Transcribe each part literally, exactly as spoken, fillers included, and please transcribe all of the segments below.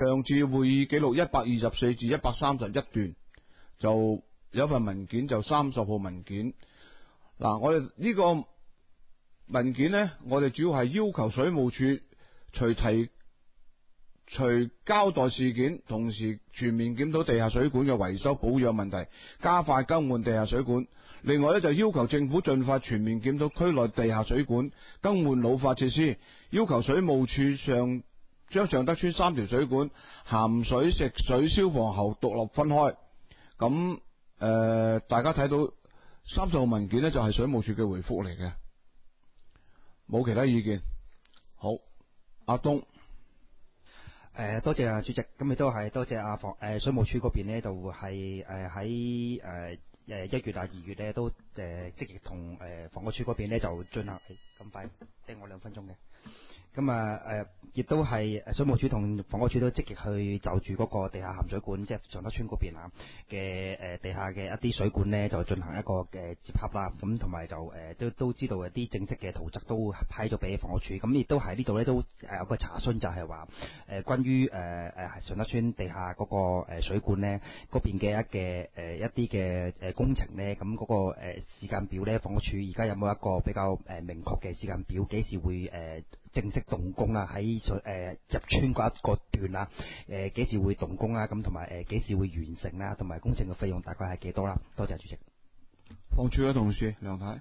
上次會議記錄一百二十四至一百三十一段，就有份文件就三十號文件。嗱，我哋呢個文件呢，我哋主要係要求水務署除提除交代事件，同時全面檢討地下水管嘅維修保養問題，加快更換地下水管。另外咧，就要求政府盡快全面檢討區內地下水管，更換老化設施，要求水務署上將上德村三條水管鹹水、食水、消防喉獨立分開。咁誒、呃，大家睇到三十號文件呢，就係水務署嘅回覆嚟嘅，冇其他意見。好，阿東。 誒、呃，多謝啊主席，咁亦都係多謝阿房誒水務署嗰邊咧，就係誒喺誒誒一月啊二月咧都誒積極同誒房屋署嗰邊咧就進行咁快，定我兩分鐘嘅。咁啊誒，亦都係水務署同房屋署都積極去就住嗰個地下鹹水管，即係上德村嗰邊啊嘅誒地下嘅一啲水管咧，就進行一個嘅接合啦。咁同埋就誒、呃、都都知道一啲正式嘅圖則都批咗俾房屋署。咁亦都喺呢度咧都誒有個查詢，就係話誒關於誒誒上德村地下嗰個誒水管咧嗰邊嘅一嘅誒一啲嘅誒工程咧，咁嗰個誒時間表咧，房屋署而家有冇一個比較誒明確嘅時間表，幾時會誒正式動工啦？喺誒、呃、入村嗰一個段啦，誒、呃、幾時會動工啦？咁同埋誒幾時會完成啦？同埋工程嘅費用大概係幾多啦？多謝主席。 房署嘅同事梁太。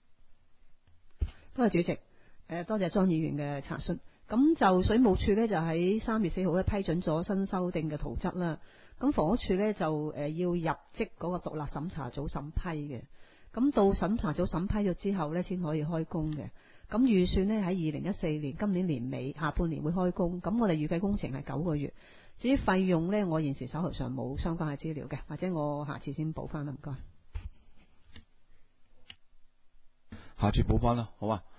多謝主席，誒、呃、多謝莊議員嘅查詢。咁就水務署呢，就喺三月四號咧批准咗新修訂嘅圖則啦。咁房屋署呢，就誒要入職嗰個獨立審查組審批嘅。咁到審查組審批咗之後呢，先可以開工嘅。咁預算呢，喺二零一四年今年年尾下半年會開工。咁我哋預計工程係九個月。至於費用呢，我現時手頭上冇相關嘅資料嘅，或者我下次先補翻啦。唔該。 下次補翻啦，好啊。